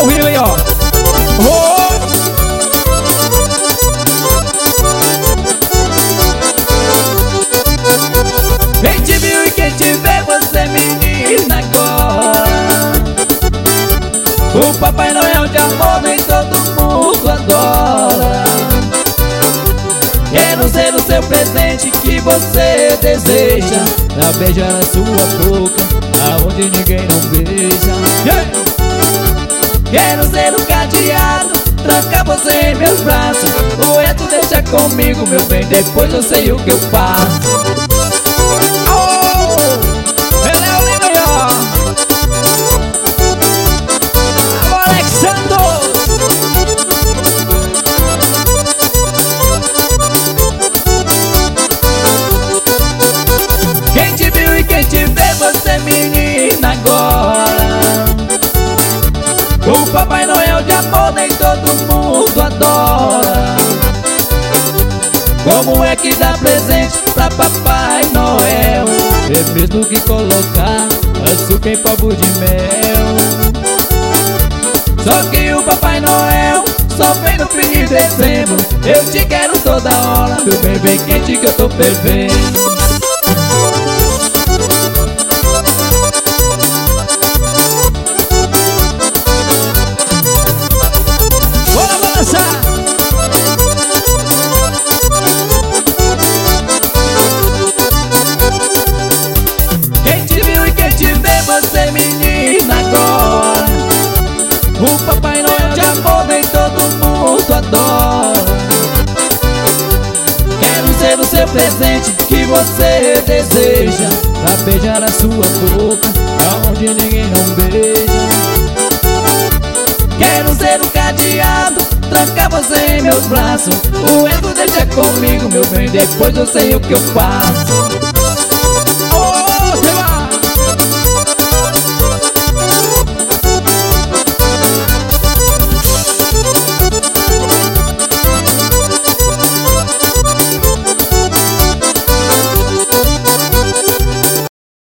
ao vivo aí, ó. Oh! Quem te viu e quem te vê, você menina agora. O Papai Noel de amor nem todo mundo adora. Quero ser o seu presente que você deseja, pra beijar a sua boca aonde ninguém não beija. Quero ser o cadeado, trancar você em meus braços. O resto deixa comigo, meu bem, depois eu sei o que eu faço. Ele é o lindo aí, ó. Alô, Alexandre. Quem te viu e quem te vê, você menina agora. O Papai Noel de amor nem todo mundo adora. Como é que dá presente pra Papai Noel? É mesmo que colocar açúcar em pavo de mel. Só que o Papai Noel só vem no fim de dezembro. Eu te quero toda hora, meu bem, bem quente que eu tô fervendo. Quem te viu e quem te vê, você menina agora. O Papai Noel de amor nem todo mundo adora. Quero ser o seu presente que você deseja, pra beijar a sua boca aonde ninguém não beija. Quero ser o cadeado, trancar você em meus braços. O resto deixa comigo, meu bem, depois eu sei o que eu faço.